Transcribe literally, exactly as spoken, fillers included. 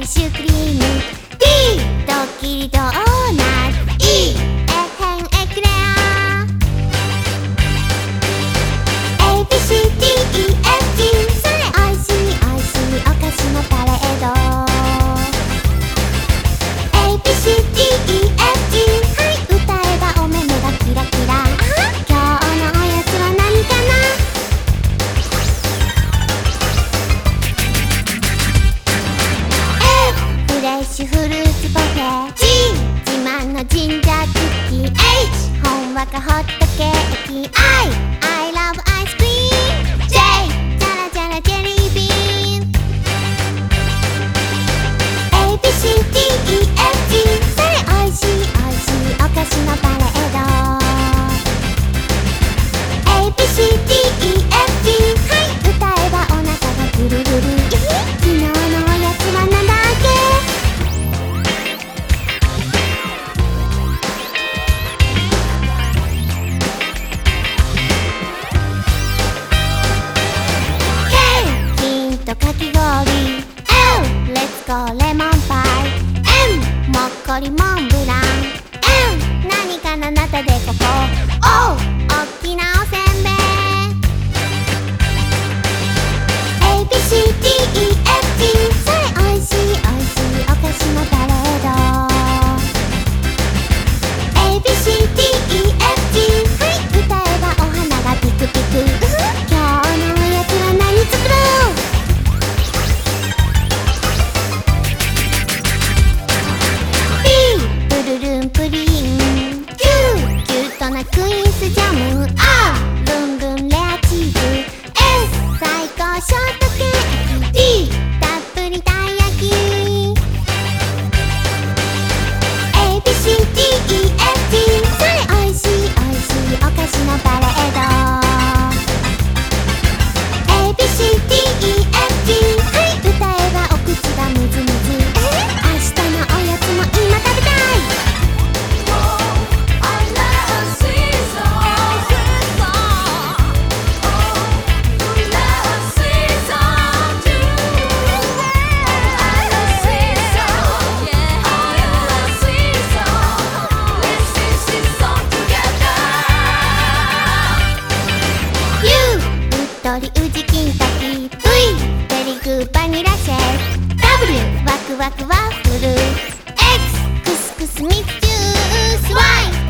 リシュークリーム D ドッキリドーナツ E エヘンエクレア エービーシーディーイーエフジー それおいしいおいしいお菓子のパレード エービーシーディーイーエフジー はい歌えばお目目がキラキラ今日のおやつは何かなフレッシュフルーツパフェ G 自慢のジンジャークッキー H ほんわかホットケーキ I I love アイスクリーム J ジャラジャラジェリービーン エービーシーディーイーエフジー それおいしいおいしいお菓子のパレード エービーシーディーイーエフジー はい歌えばお腹がグルグル昨日のおやつはなんだっけかき氷 L Let's go レモンパイ M もっこりモンブラン N 何かななたでここ O おっきなおせんべい エービーシーディーイーエフジー それおいしいおいしいお菓子のパレード エービーシーディーイーエフジー はい歌えばお花がピクピク今日のおやつは何作ろうプリン Q キュートなクイーンスジャム R ルンルンレアチーズ S 最高ショートケーキ D たっぷりたい焼き エービーシーディーイーエフジー それおいしいおいしいお菓子のパレード エービーシーディーイーエフジー はい歌えばお口がムズムズ明日のおやつも今食べたいうじきんたき V ベリグーバニラシェイク W ワクワクワッフル X クスクスミックスジュース Y